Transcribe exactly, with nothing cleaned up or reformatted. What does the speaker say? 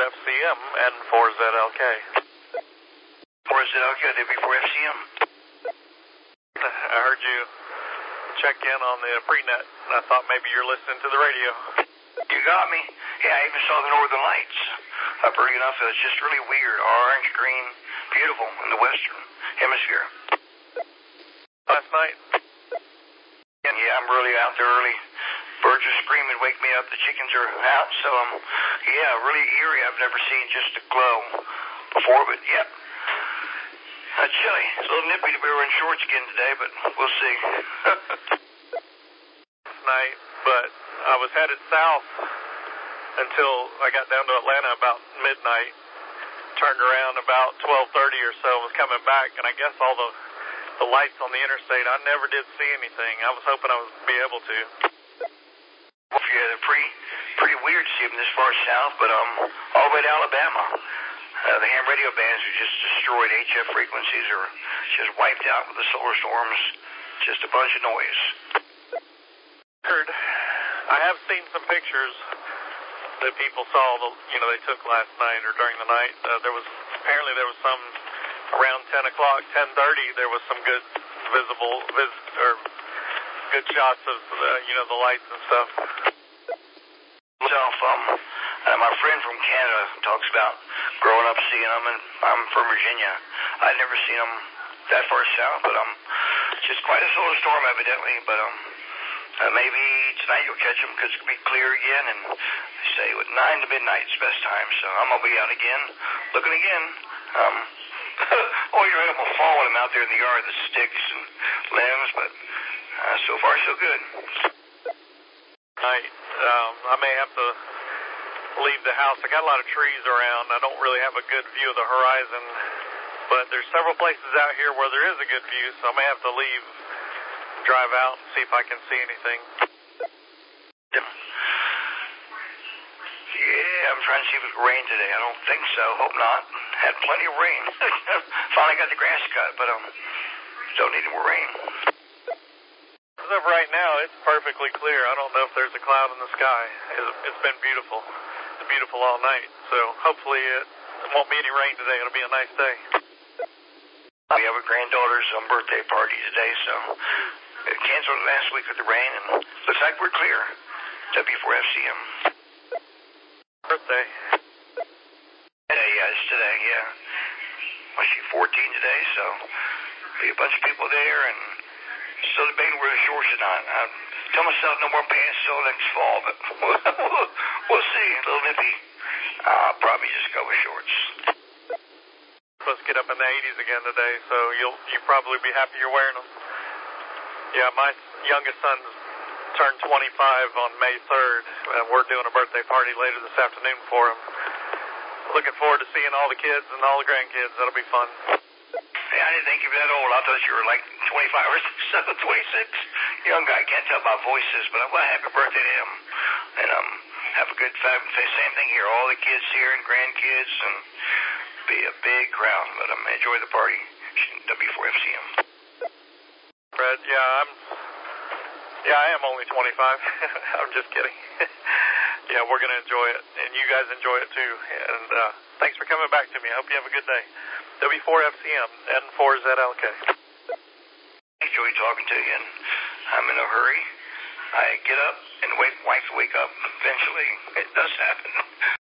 F C M and four Z L K. four Z L K, W four F C M. I heard you check in on the pre-net, and I thought maybe you're listening to the radio. You got me. Yeah, I even saw the northern lights up early enough. It was just really weird. Orange, green, beautiful in the western hemisphere. Last night? And yeah, I'm really out there early. Birds are screaming, wake me up. The chickens are out. So, um, yeah, really eerie. I've never seen just a glow before, but yeah. Uh, chilly. It's a little nippy to be wearing shorts again today, but we'll see. Last night, but I was headed south until I got down to Atlanta about midnight. Turned around about twelve thirty or so, was coming back, and I guess all the the lights on the interstate, I never did see anything. I was hoping I would be able to. Well, yeah, they're pretty, pretty weird to see them this far south, but um, all the way to Alabama. Uh, the ham radio bands are just destroyed. H F frequencies are just wiped out with the solar storms. Just a bunch of noise. Heard. I have seen some pictures that people saw, the, you know, they took last night or during the night. Uh, there was, apparently there was some around ten o'clock, ten thirty, there was some good visible, vis, or good shots of, uh, you know, the lights and stuff. Myself, um, uh, my friend from Canada talks about growing up seeing them, and I'm from Virginia. I'd never seen them that far south, but um, just quite a solar storm evidently, but um, uh, maybe tonight you'll catch them because it'll be clear again, and they say with nine to midnight is best time, so I'm going to be out again, looking again. Um, oh, you're able to fall when I'm out there in the yard, the sticks and limbs, but uh, so far so good. Night. Um, I may have to leave the house. I got a lot of trees around. I don't really have a good view of the horizon, but there's several places out here where there is a good view, so I may have to leave, drive out, and see if I can see anything. Yeah, I'm trying to see if it's rain today. I don't think so. Hope not. Had plenty of rain. Finally got the grass cut, but um, don't need more rain. As of right now, it's perfectly clear. I don't know if there's a cloud in the sky. It's, it's been beautiful. It's beautiful all night, so hopefully it, it won't be any rain today. It'll be a nice day. We have a granddaughter's um, birthday party today, so it canceled last week with the rain, and looks like we're clear. W four F C M. Birthday. Yeah, yeah, it's today, yeah. Well, she's fourteen today, so be a bunch of people there, and still debating where the shorts or not. I tell myself no more pants till next fall, but we'll, we'll see. A little nippy. I'll probably just go with shorts. Supposed to get up in the eighties again today, so you'll you probably be happy you're wearing them. Yeah, my youngest son's turned twenty-five on May third, and we're doing a birthday party later this afternoon for him. Looking forward to seeing all the kids and all the grandkids. That'll be fun. Hey, I didn't think you were that old. I thought you were like twenty-five or so, twenty-six. Young guy, can't tell by voices, but I'm glad happy birthday to him. And um, have a good time. Same thing here. All the kids here and grandkids, and be a big crowd. But um, enjoy the party. W four F C M. Fred, yeah, I'm. Yeah, I am only twenty-five. I'm just kidding. Yeah, we're going to enjoy it, and you guys enjoy it too. And uh, thanks for coming back to me. I hope you have a good day. W four F C M and four Z L K. Enjoy talking to you, and I'm in a hurry. I get up and wait, wife wake up eventually. It does happen.